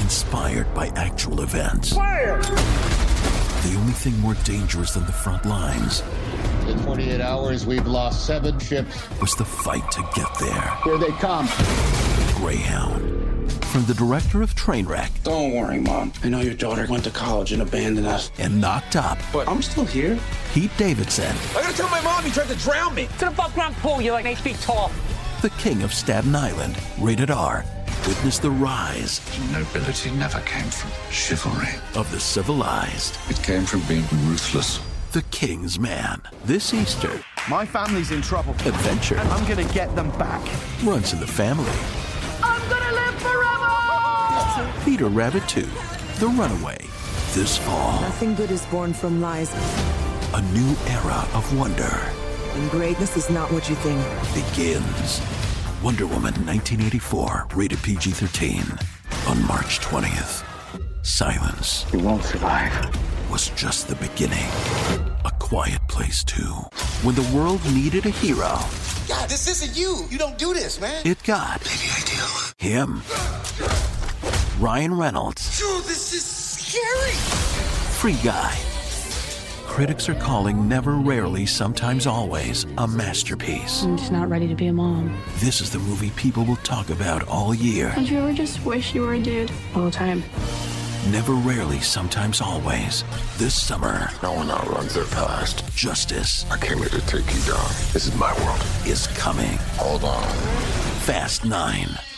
inspired by actual events. Fire! The only thing more dangerous than the front lines In 48 hours, we've lost 7 ships. was the fight to get there. Here they come. Greyhound. From the director of Trainwreck Don't worry, Mom. I know your daughter went to college and abandoned us. and Knocked Up, But I'm still here. Pete Davidson, I gotta tell my mom you tried to drown me. To the above ground pool, you're like 8 feet tall. the king of Staten Island, rated R. Witness the rise Nobility never came from chivalry. of the civilized, It came from being ruthless. the King's Man. This Easter, My family's in trouble. adventure I'm gonna get them back. runs in the family. I'm gonna live forever! Peter Rabbit 2, The Runaway. This fall, Nothing good is born from lies, a new era of wonder and greatness is not what you think. begins. Wonder Woman 1984, rated PG-13. On March 20th. Silence You won't survive. was just the beginning. A Quiet Place 2. When the world needed a hero, God, this isn't you. You don't do this, man. it got him. Ryan Reynolds, Dude, this is scary. Free Guy. Critics are calling Never, Rarely, Sometimes, Always a masterpiece. I'm just not ready to be a mom. This is the movie people will talk about all year. Don't you ever just wish you were a dude? All the time. Never, Rarely, Sometimes, Always. This summer, No one outruns their past. justice I came here to take you down. This is my world. is coming. Hold on. Fast 9.